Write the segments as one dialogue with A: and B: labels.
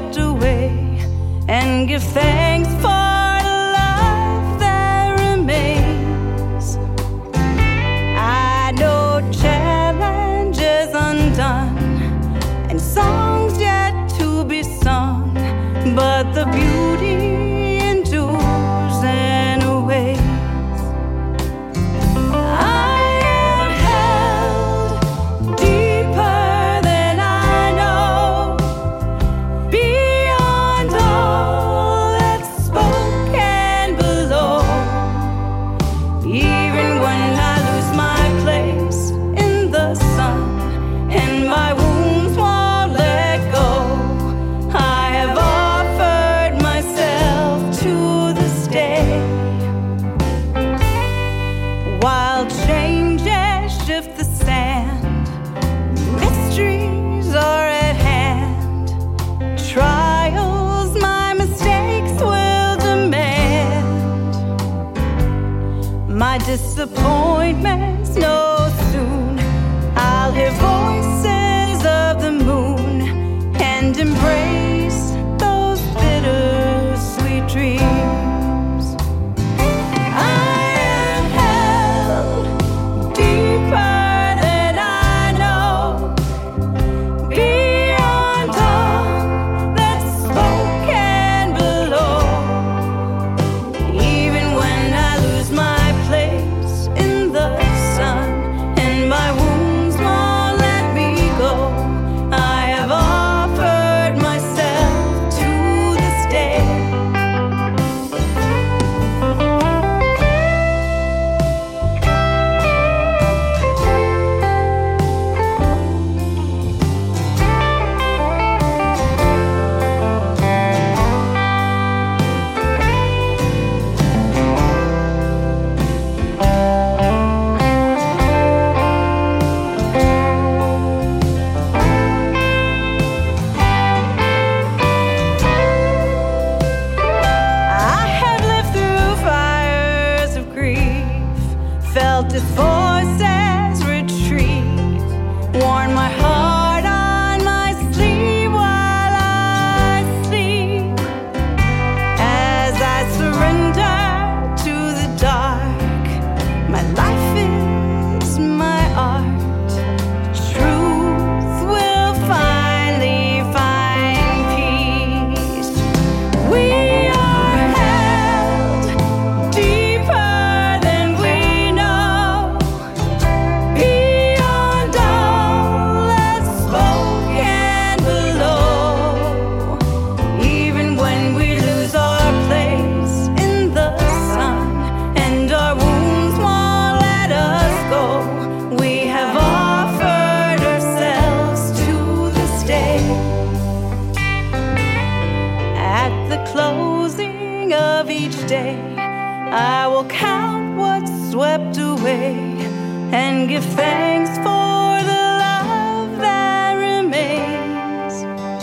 A: swept away, and give thanks for the love that remains. I know challenges undone and songs yet to be sung, but the beauty endures and awaits. I am held deeper than I know, beyond all that's spoken below. Even when I lose my place in the sun and my wounds won't let go, I have offered myself to this day. While changes shift the sand, mysteries are at hand. Trials my mistakes will demand. My disappointments know soon I'll hear voices of the moon and embrace those bittersweet dreams. I am held deeper than I know, beyond all that's spoken below. Even when I lose my place in the sun and my wounds won't let me go, I have offered myself to this day. I have lived through fires of grief, felt its voices retreat, worn my heart on my sleeve while I sleep. As I surrender to the dark, my life is my art. Truth will finally find peace. We are held deeper than we know, beyond all that's spoken below. Even when we lose our place in the sun and our wounds won't let us go, we have offered ourselves to this day. At the closing of each day, I will count what's swept away and give thanks for the love that remains.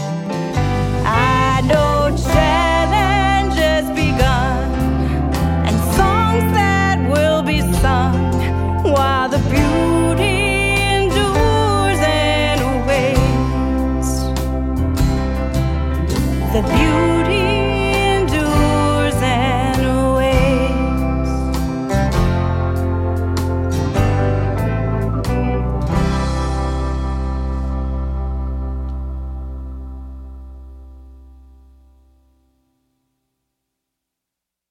A: I know challenges begun and songs that will be sung, while the beauty endures and awaits. The beauty